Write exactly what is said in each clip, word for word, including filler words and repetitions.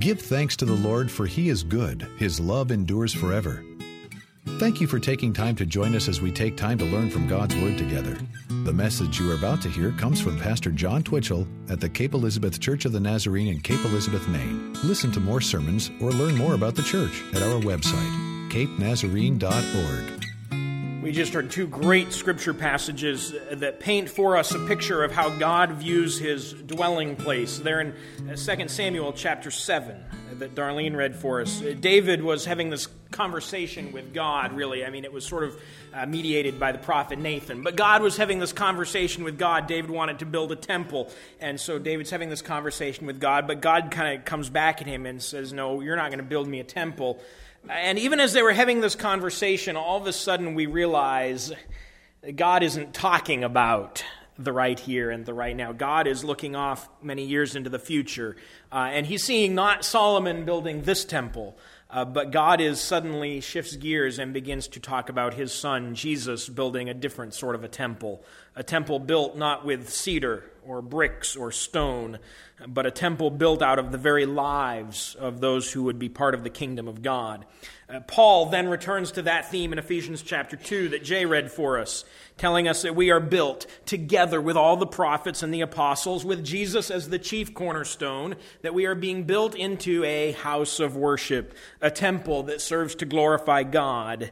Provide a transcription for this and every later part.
Give thanks to the Lord, for He is good. His love endures forever. Thank you for taking time to join us as we take time to learn from God's Word together. The message you are about to hear comes from Pastor John Twitchell at the Cape Elizabeth Church of the Nazarene in Cape Elizabeth, Maine. Listen to more sermons or learn more about the church at our website, cape nazarene dot org. We just heard two great scripture passages that paint for us a picture of how God views His dwelling place. They're in Second Samuel chapter seven that Darlene read for us. David was having this conversation with God, really. I mean, it was sort of uh, mediated by the prophet Nathan. But God was having this conversation with God. David wanted to build a temple. And so David's having this conversation with God. But God kind of comes back at him and says, no, you're not going to build me a temple. And even as they were having this conversation, all of a sudden we realize that God isn't talking about the right here and the right now. God is looking off many years into the future. Uh, and He's seeing not Solomon building this temple, uh, but God is suddenly shifts gears and begins to talk about His Son, Jesus, building a different sort of a temple. A temple built not with cedar or bricks or stone, but a temple built out of the very lives of those who would be part of the kingdom of God. Uh, Paul then returns to that theme in Ephesians chapter two that Jay read for us, telling us that we are built together with all the prophets and the apostles, with Jesus as the chief cornerstone, that we are being built into a house of worship, a temple that serves to glorify God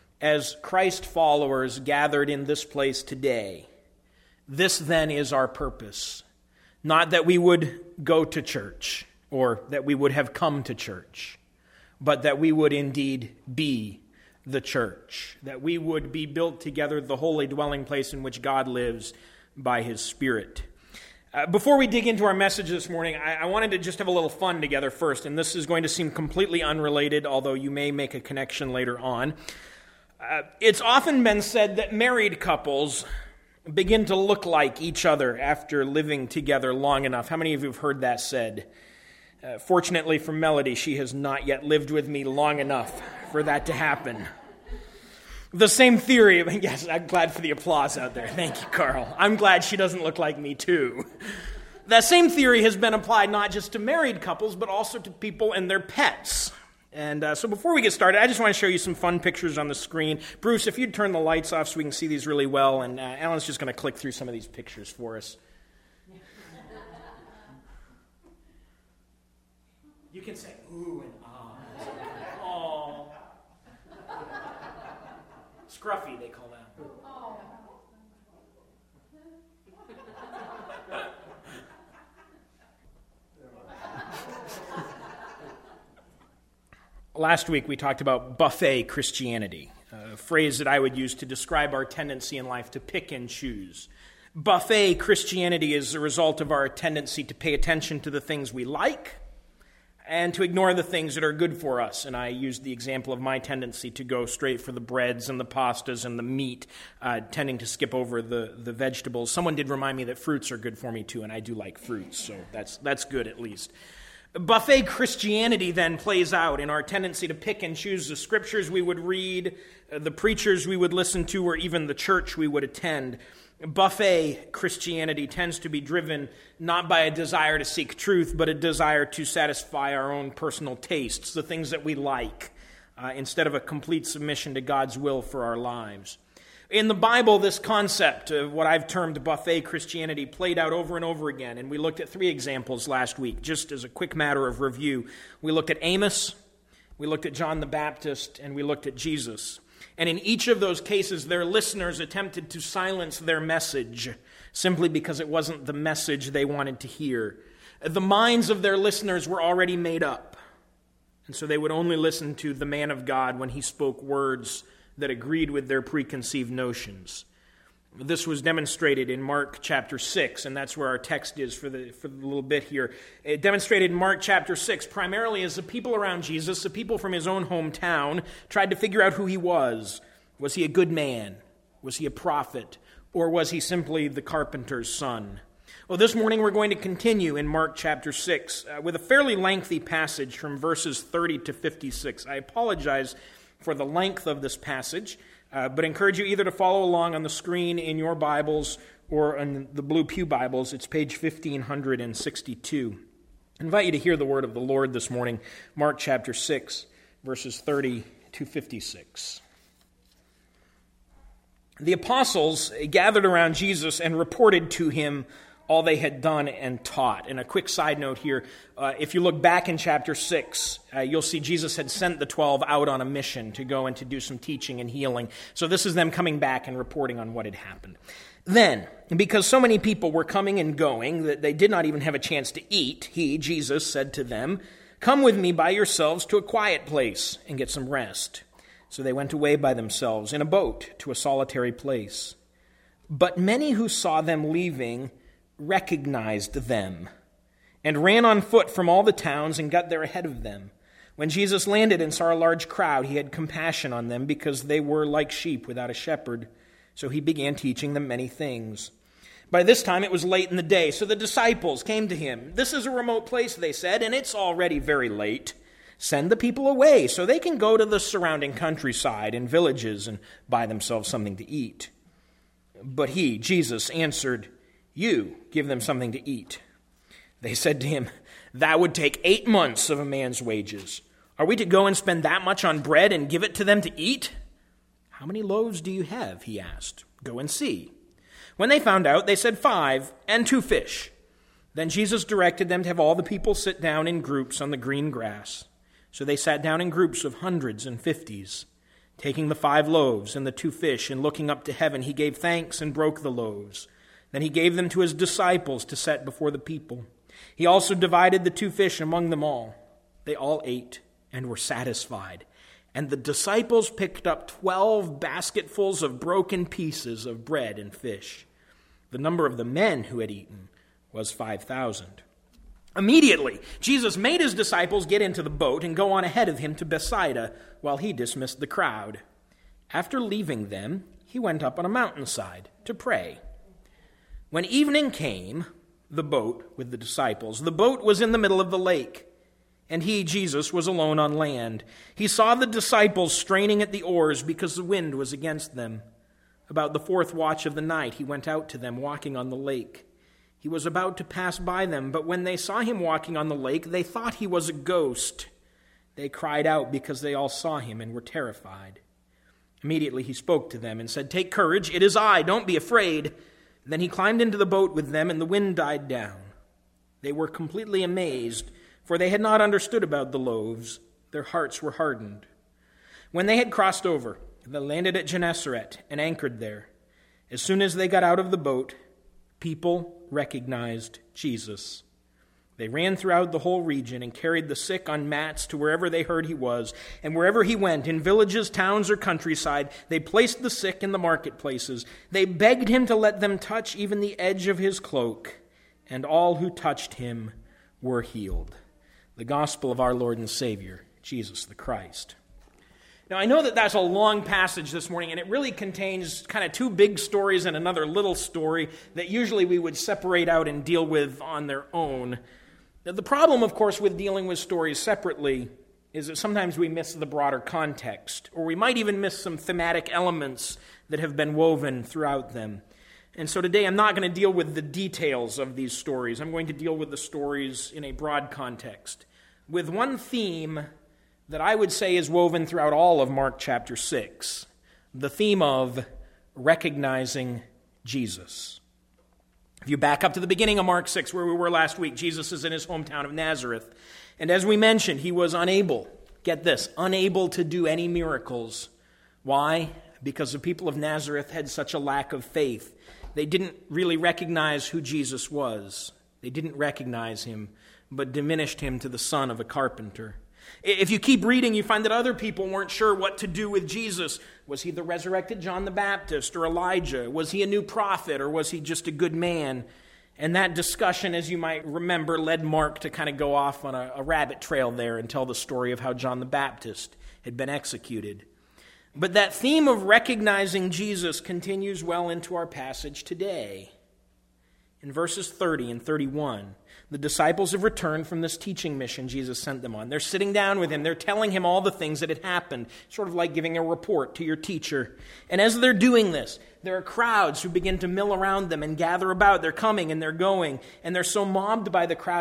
as Christ followers gathered in this place today. This then is our purpose. Not that we would go to church or that we would have come to church, but that we would indeed be the church, that we would be built together, the holy dwelling place in which God lives by His Spirit. Uh, before we dig into our message this morning, I, I wanted to just have a little fun together first, and this is going to seem completely unrelated, although you may make a connection later on. Uh, it's often been said that married couples begin to look like each other after living together long enough. How many of you have heard that said? Uh, fortunately for Melody, she has not yet lived with me long enough for that to happen. The same theory, yes, I'm glad for the applause out there. Thank you, Carl. I'm glad she doesn't look like me too. That same theory has been applied not just to married couples, but also to people and their pets. And uh, so before we get started, I just want to show you some fun pictures on the screen. Bruce, if you'd turn the lights off so we can see these really well, and uh, Alan's just going to click through some of these pictures for us. You can say ooh and ah. Aww. Scruffy, they call that. Last week we talked about buffet Christianity, a phrase that I would use to describe our tendency in life to pick and choose. Buffet Christianity is a result of our tendency to pay attention to the things we like and to ignore the things that are good for us. And I used the example of my tendency to go straight for the breads and the pastas and the meat, uh, tending to skip over the, the vegetables. Someone did remind me that fruits are good for me too, and I do like fruits, so that's that's good at least. Buffet Christianity then plays out in our tendency to pick and choose the scriptures we would read, the preachers we would listen to, or even the church we would attend. Buffet Christianity tends to be driven not by a desire to seek truth, but a desire to satisfy our own personal tastes, the things that we like, uh, instead of a complete submission to God's will for our lives. In the Bible, this concept of what I've termed buffet Christianity played out over and over again, and we looked at three examples last week, just as a quick matter of review. We looked at Amos, we looked at John the Baptist, and we looked at Jesus. And in each of those cases, their listeners attempted to silence their message simply because it wasn't the message they wanted to hear. The minds of their listeners were already made up, and so they would only listen to the man of God when he spoke words that agreed with their preconceived notions. This was demonstrated in Mark chapter six, and that's where our text is for the for the little bit here. It demonstrated in Mark chapter six primarily as the people around Jesus, the people from his own hometown, tried to figure out who he was. Was he a good man? Was he a prophet? Or was he simply the carpenter's son? Well, this morning we're going to continue in Mark chapter six uh, with a fairly lengthy passage from verses thirty to fifty-six. I apologize for the length of this passage, uh, but encourage you either to follow along on the screen in your Bibles or in the Blue Pew Bibles. It's page fifteen sixty-two. I invite you to hear the word of the Lord this morning, Mark chapter six, verses thirty to fifty-six. The apostles gathered around Jesus and reported to him all they had done and taught. And a quick side note here, uh, if you look back in chapter six, uh, you'll see Jesus had sent the twelve out on a mission to go and to do some teaching and healing. So this is them coming back and reporting on what had happened. Then, because so many people were coming and going that they did not even have a chance to eat, he, Jesus, said to them, "Come with me by yourselves to a quiet place and get some rest." So they went away by themselves in a boat to a solitary place. But many who saw them leaving recognized them and ran on foot from all the towns and got there ahead of them. When Jesus landed and saw a large crowd, he had compassion on them because they were like sheep without a shepherd. So he began teaching them many things. By this time it was late in the day, so the disciples came to him. "This is a remote place," they said, "and it's already very late. Send the people away so they can go to the surrounding countryside and villages and buy themselves something to eat." But he, Jesus, answered, "You give them something to eat." They said to him, "That would take eight months of a man's wages. Are we to go and spend that much on bread and give it to them to eat?" "How many loaves do you have?" he asked. "Go and see." When they found out, they said, "Five and two fish." Then Jesus directed them to have all the people sit down in groups on the green grass. So they sat down in groups of hundreds and fifties. Taking the five loaves and the two fish and looking up to heaven, he gave thanks and broke the loaves. Then he gave them to his disciples to set before the people. He also divided the two fish among them all. They all ate and were satisfied. And the disciples picked up twelve basketfuls of broken pieces of bread and fish. The number of the men who had eaten was five thousand. Immediately, Jesus made his disciples get into the boat and go on ahead of him to Bethsaida while he dismissed the crowd. After leaving them, he went up on a mountainside to pray. When evening came, the boat with the disciples, the boat was in the middle of the lake, and he, Jesus, was alone on land. He saw the disciples straining at the oars because the wind was against them. About the fourth watch of the night, he went out to them walking on the lake. He was about to pass by them, but when they saw him walking on the lake, they thought he was a ghost. They cried out because they all saw him and were terrified. Immediately he spoke to them and said, "Take courage, it is I, don't be afraid." Then he climbed into the boat with them, and the wind died down. They were completely amazed, for they had not understood about the loaves. Their hearts were hardened. When they had crossed over, they landed at Gennesaret and anchored there. As soon as they got out of the boat, people recognized Jesus. They ran throughout the whole region and carried the sick on mats to wherever they heard he was. And wherever he went, in villages, towns, or countryside, they placed the sick in the marketplaces. They begged him to let them touch even the edge of his cloak. And all who touched him were healed. The gospel of our Lord and Savior, Jesus the Christ. Now, I know that that's a long passage this morning, and it really contains kind of two big stories and another little story that usually we would separate out and deal with on their own. Now, the problem, of course, with dealing with stories separately is that sometimes we miss the broader context, or we might even miss some thematic elements that have been woven throughout them. And so today I'm not going to deal with the details of these stories. I'm going to deal with the stories in a broad context, with one theme that I would say is woven throughout all of Mark chapter six, the theme of recognizing Jesus. If you back up to the beginning of Mark six, where we were last week, Jesus is in his hometown of Nazareth. And as we mentioned, he was unable, get this, unable to do any miracles. Why? Because the people of Nazareth had such a lack of faith. They didn't really recognize who Jesus was. They didn't recognize him, but diminished him to the son of a carpenter. If you keep reading, you find that other people weren't sure what to do with Jesus. Was he the resurrected John the Baptist or Elijah? Was he a new prophet or was he just a good man? And that discussion, as you might remember, led Mark to kind of go off on a, a rabbit trail there and tell the story of how John the Baptist had been executed. But that theme of recognizing Jesus continues well into our passage today. In verses thirty and thirty-one, the disciples have returned from this teaching mission Jesus sent them on. They're sitting down with him. They're telling him all the things that had happened, sort of like giving a report to your teacher. And as they're doing this, there are crowds who begin to mill around them and gather about. They're coming and they're going, and they're so mobbed by the crowd that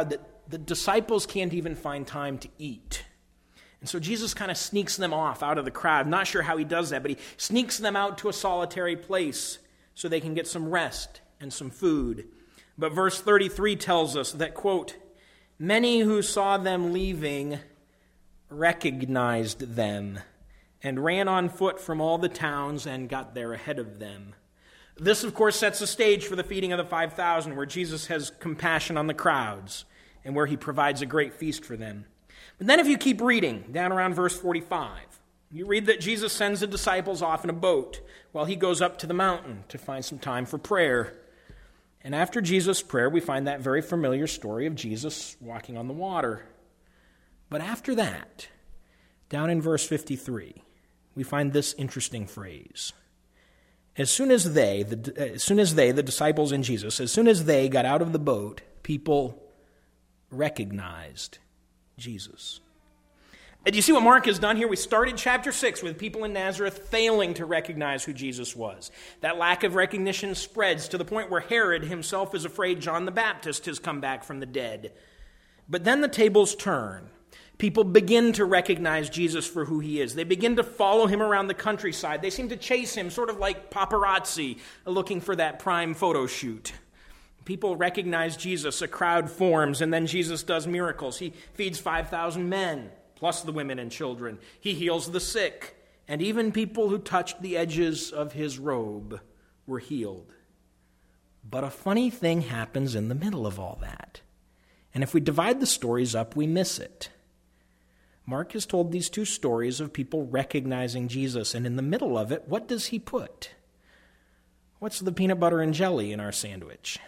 the disciples can't even find time to eat. And so Jesus kind of sneaks them off out of the crowd. Not sure how he does that, but he sneaks them out to a solitary place so they can get some rest and some food. But verse thirty-three tells us that, quote, many who saw them leaving recognized them and ran on foot from all the towns and got there ahead of them. This, of course, sets the stage for the feeding of the five thousand, where Jesus has compassion on the crowds and where he provides a great feast for them. But then if you keep reading, down around verse forty-five, you read that Jesus sends the disciples off in a boat while he goes up to the mountain to find some time for prayer. And after Jesus' prayer, we find that very familiar story of Jesus walking on the water. But after that, down in verse fifty-three, we find this interesting phrase. As soon as they, the, as soon as they, the disciples and Jesus, as soon as they got out of the boat, people recognized Jesus. And do you see what Mark has done here? We started chapter six with people in Nazareth failing to recognize who Jesus was. That lack of recognition spreads to the point where Herod himself is afraid John the Baptist has come back from the dead. But then the tables turn. People begin to recognize Jesus for who he is. They begin to follow him around the countryside. They seem to chase him, sort of like paparazzi looking for that prime photo shoot. People recognize Jesus, a crowd forms, and then Jesus does miracles. He feeds five thousand men, plus the women and children. He heals the sick, and even people who touched the edges of his robe were healed. But a funny thing happens in the middle of all that. And if we divide the stories up, we miss it. Mark has told these two stories of people recognizing Jesus, and in the middle of it, what does he put? What's the peanut butter and jelly in our sandwich?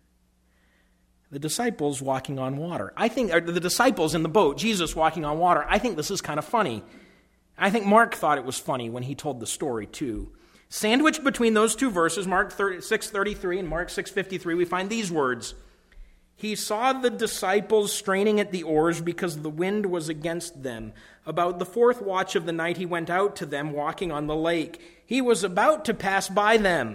The disciples walking on water. I think, or the disciples in the boat, Jesus walking on water. I think this is kind of funny. I think Mark thought it was funny when he told the story too. Sandwiched between those two verses, Mark six thirty-three and Mark six fifty-three, we find these words. He saw the disciples straining at the oars because the wind was against them. About the fourth watch of the night he went out to them walking on the lake. He was about to pass by them.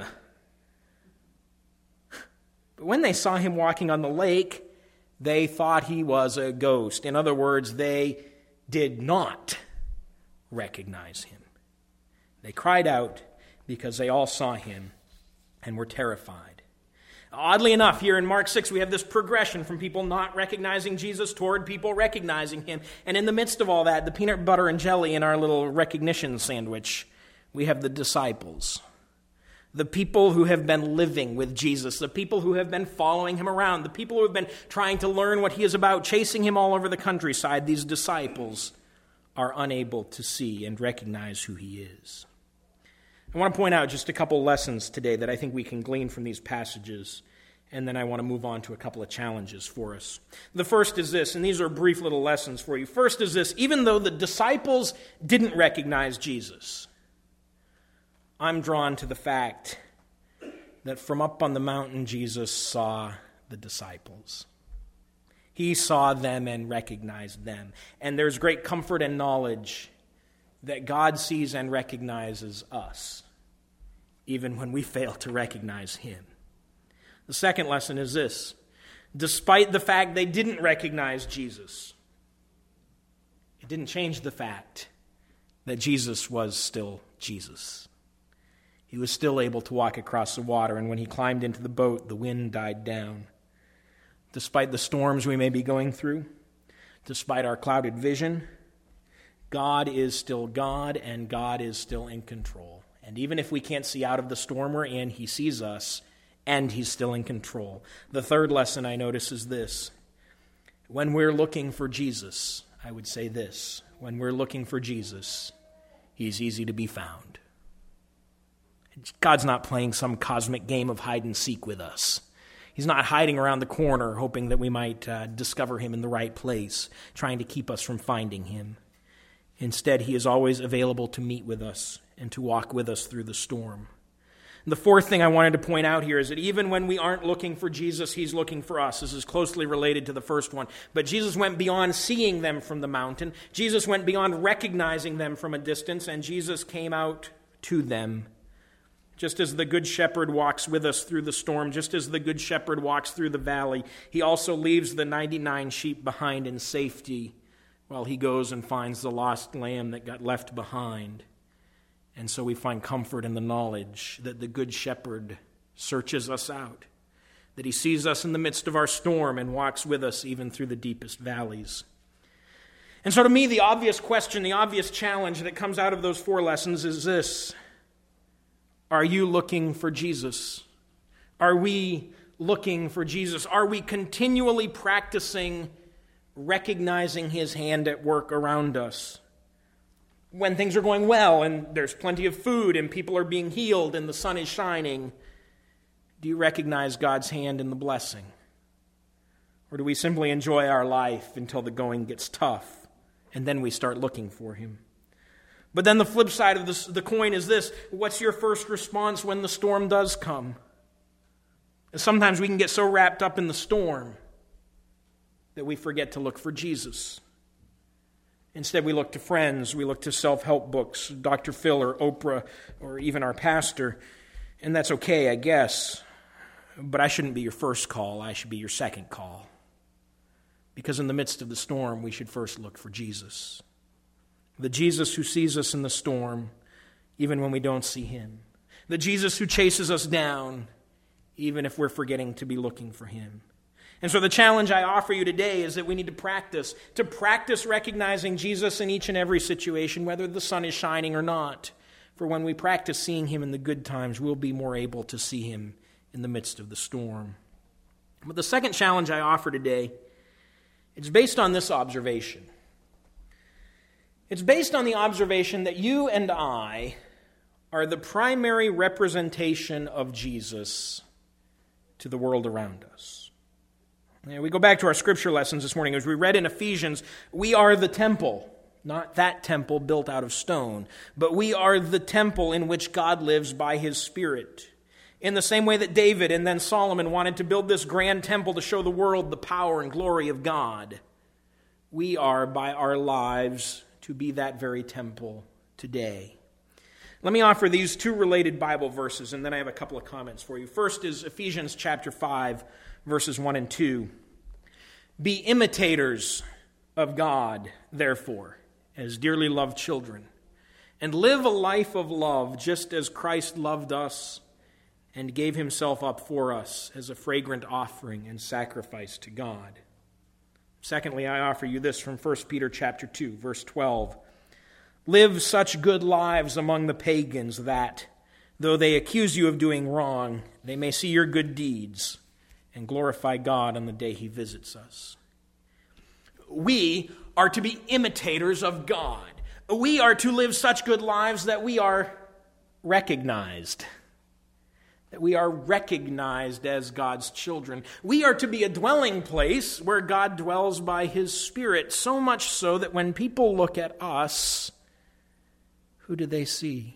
But when they saw him walking on the lake, they thought he was a ghost. In other words, they did not recognize him. They cried out because they all saw him and were terrified. Oddly enough, here in Mark six, we have this progression from people not recognizing Jesus toward people recognizing him. And in the midst of all that, the peanut butter and jelly in our little recognition sandwich, we have the disciples. The people who have been living with Jesus, the people who have been following him around, the people who have been trying to learn what he is about, chasing him all over the countryside. These disciples are unable to see and recognize who he is. I want to point out just a couple lessons today that I think we can glean from these passages, and then I want to move on to a couple of challenges for us. The first is this, and these are brief little lessons for you. First is this, even though the disciples didn't recognize Jesus, I'm drawn to the fact that from up on the mountain, Jesus saw the disciples. He saw them and recognized them. And there's great comfort and knowledge that God sees and recognizes us, even when we fail to recognize him. The second lesson is this. Despite the fact they didn't recognize Jesus, it didn't change the fact that Jesus was still Jesus. He was still able to walk across the water, and when he climbed into the boat, the wind died down. Despite the storms we may be going through, despite our clouded vision, God is still God, and God is still in control. And even if we can't see out of the storm we're in, he sees us, and he's still in control. The third lesson I notice is this. When we're looking for Jesus, I would say this. When we're looking for Jesus, he's easy to be found. God's not playing some cosmic game of hide and seek with us. He's not hiding around the corner, hoping that we might uh, discover him in the right place, trying to keep us from finding him. Instead, he is always available to meet with us and to walk with us through the storm. And the fourth thing I wanted to point out here is that even when we aren't looking for Jesus, he's looking for us. This is closely related to the first one. But Jesus went beyond seeing them from the mountain. Jesus went beyond recognizing them from a distance, and Jesus came out to them Just as the Good Shepherd walks with us through the storm, just as the Good Shepherd walks through the valley, he also leaves the ninety-nine sheep behind in safety while he goes and finds the lost lamb that got left behind. And so we find comfort in the knowledge that the Good Shepherd searches us out, that he sees us in the midst of our storm and walks with us even through the deepest valleys. And so to me, the obvious question, the obvious challenge that comes out of those four lessons is this: are you looking for Jesus? Are we looking for Jesus? Are we continually practicing recognizing his hand at work around us? When things are going well and there's plenty of food and people are being healed and the sun is shining, do you recognize God's hand in the blessing? Or do we simply enjoy our life until the going gets tough and then we start looking for him? But then the flip side of this, the coin is this: what's your first response when the storm does come? And sometimes we can get so wrapped up in the storm that we forget to look for Jesus. Instead, we look to friends, we look to self-help books, Doctor Phil or Oprah, or even our pastor. And that's okay, I guess. But I shouldn't be your first call, I should be your second call. Because in the midst of the storm, we should first look for Jesus. The Jesus who sees us in the storm, even when we don't see him. The Jesus who chases us down, even if we're forgetting to be looking for him. And so the challenge I offer you today is that we need to practice, to practice recognizing Jesus in each and every situation, whether the sun is shining or not. For when we practice seeing him in the good times, we'll be more able to see him in the midst of the storm. But the second challenge I offer today, it's based on this observation. It's based on the observation that you and I are the primary representation of Jesus to the world around us. And we go back to our scripture lessons this morning. As we read in Ephesians, we are the temple, not that temple built out of stone, but we are the temple in which God lives by his Spirit. In the same way that David and then Solomon wanted to build this grand temple to show the world the power and glory of God, we are, by our lives, to be that very temple today. Let me offer these two related Bible verses, and then I have a couple of comments for you. First is Ephesians chapter five, verses one and two. Be imitators of God, therefore, as dearly loved children, and live a life of love, just as Christ loved us and gave himself up for us as a fragrant offering and sacrifice to God. Secondly, I offer you this from First Peter chapter two, verse twelve. Live such good lives among the pagans that, though they accuse you of doing wrong, they may see your good deeds and glorify God on the day he visits us. We are to be imitators of God. We are to live such good lives that we are recognized. That we are recognized as God's children. We are to be a dwelling place where God dwells by his Spirit, so much so that when people look at us, who do they see?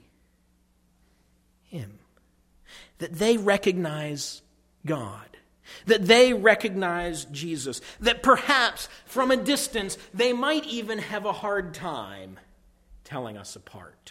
Him. That they recognize God. That they recognize Jesus. That perhaps from a distance they might even have a hard time telling us apart.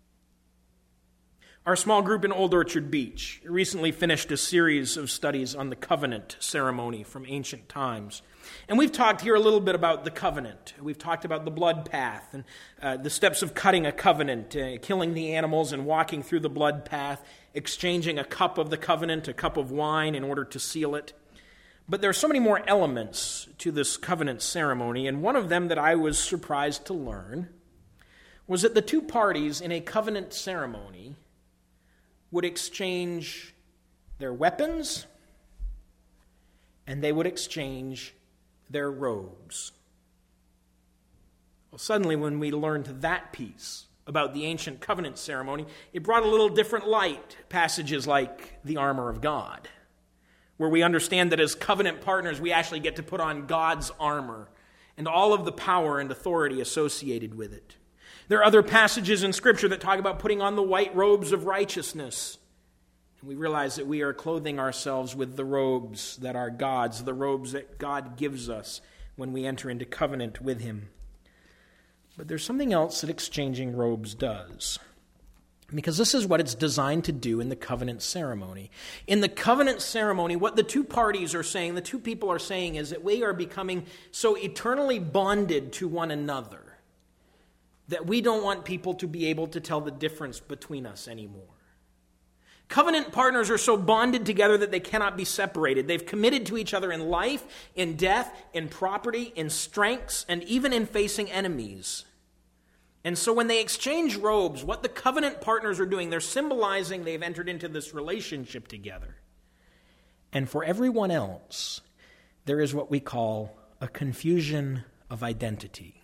Our small group in Old Orchard Beach recently finished a series of studies on the covenant ceremony from ancient times. And we've talked here a little bit about the covenant. We've talked about the blood path and uh, the steps of cutting a covenant, uh, killing the animals and walking through the blood path, exchanging a cup of the covenant, a cup of wine in order to seal it. But there are so many more elements to this covenant ceremony, and one of them that I was surprised to learn was that the two parties in a covenant ceremony would exchange their weapons and they would exchange their robes. Well, suddenly when we learned that piece about the ancient covenant ceremony, it brought a little different light passages like the armor of God, where we understand that as covenant partners, we actually get to put on God's armor and all of the power and authority associated with it. There are other passages in Scripture that talk about putting on the white robes of righteousness. And we realize that we are clothing ourselves with the robes that are God's, the robes that God gives us when we enter into covenant with him. But there's something else that exchanging robes does. Because this is what it's designed to do in the covenant ceremony. In the covenant ceremony, what the two parties are saying, the two people are saying, is that we are becoming so eternally bonded to one another that we don't want people to be able to tell the difference between us anymore. Covenant partners are so bonded together that they cannot be separated. They've committed to each other in life, in death, in property, in strengths, and even in facing enemies. And so when they exchange robes, what the covenant partners are doing, they're symbolizing they've entered into this relationship together. And for everyone else, there is what we call a confusion of identity.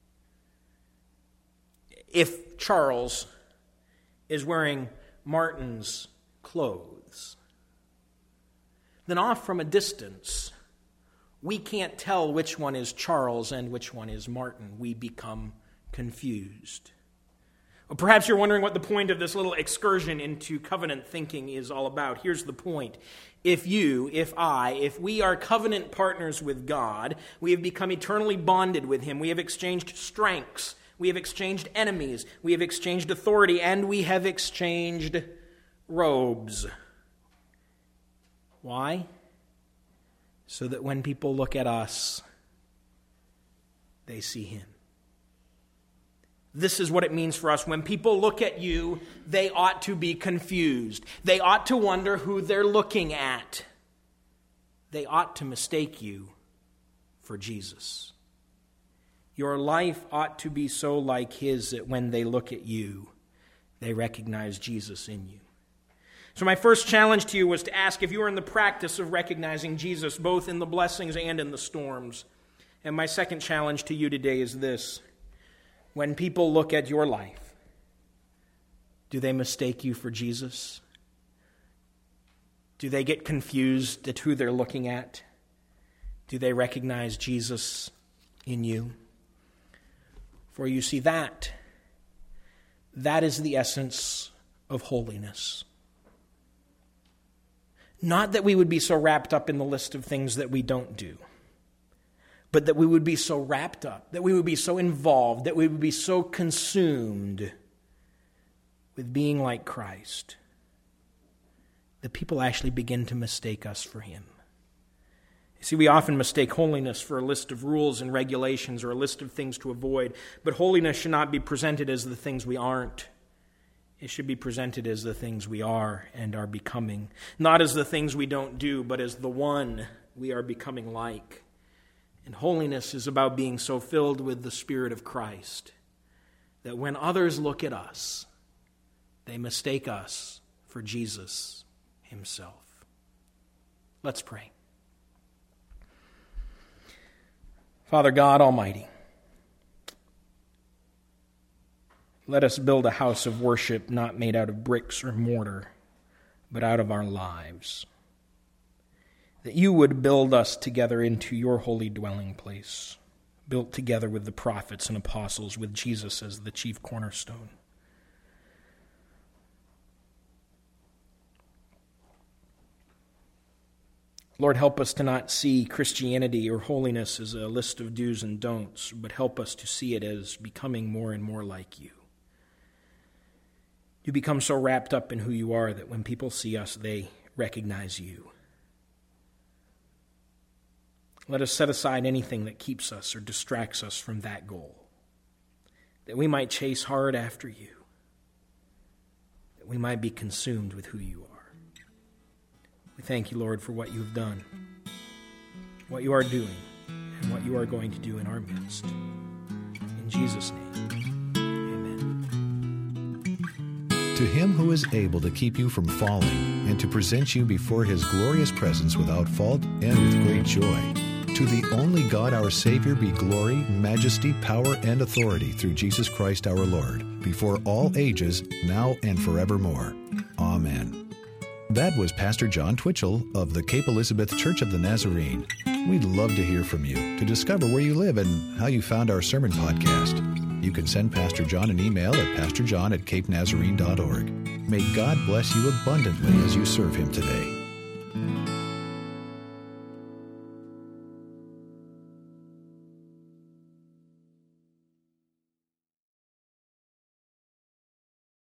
If Charles is wearing Martin's clothes, then off from a distance, we can't tell which one is Charles and which one is Martin. We become confused. Or perhaps you're wondering what the point of this little excursion into covenant thinking is all about. Here's the point. If you, if I, if we are covenant partners with God, we have become eternally bonded with Him. We have exchanged strengths. We have exchanged enemies. We have exchanged authority. And we have exchanged robes. Why? So that when people look at us, they see Him. This is what it means for us. When people look at you, they ought to be confused. They ought to wonder who they're looking at. They ought to mistake you for Jesus. Your life ought to be so like His that when they look at you, they recognize Jesus in you. So my first challenge to you was to ask if you are in the practice of recognizing Jesus, both in the blessings and in the storms. And my second challenge to you today is this. When people look at your life, do they mistake you for Jesus? Do they get confused at who they're looking at? Do they recognize Jesus in you? For you see, that, that is the essence of holiness. Not that we would be so wrapped up in the list of things that we don't do, but that we would be so wrapped up, that we would be so involved, that we would be so consumed with being like Christ, that people actually begin to mistake us for Him. You see, we often mistake holiness for a list of rules and regulations or a list of things to avoid, but holiness should not be presented as the things we aren't. It should be presented as the things we are and are becoming, not as the things we don't do, but as the one we are becoming like. And holiness is about being so filled with the Spirit of Christ that when others look at us, they mistake us for Jesus Himself. Let's pray. Father God Almighty, let us build a house of worship not made out of bricks or mortar, but out of our lives. That you would build us together into your holy dwelling place, built together with the prophets and apostles, with Jesus as the chief cornerstone. Lord, help us to not see Christianity or holiness as a list of do's and don'ts, but help us to see it as becoming more and more like you. You become so wrapped up in who you are that when people see us, they recognize you. Let us set aside anything that keeps us or distracts us from that goal, that we might chase hard after you, that we might be consumed with who you are. We thank you, Lord, for what you have done, what you are doing, and what you are going to do in our midst. In Jesus' name, amen. To Him who is able to keep you from falling and to present you before His glorious presence without fault and with great joy, to the only God our Savior be glory, majesty, power, and authority through Jesus Christ our Lord, before all ages, now and forevermore. Amen. That was Pastor John Twitchell of the Cape Elizabeth Church of the Nazarene. We'd love to hear from you to discover where you live and how you found our sermon podcast. You can send Pastor John an email at pastor john at cape nazarene dot org. May God bless you abundantly as you serve Him today.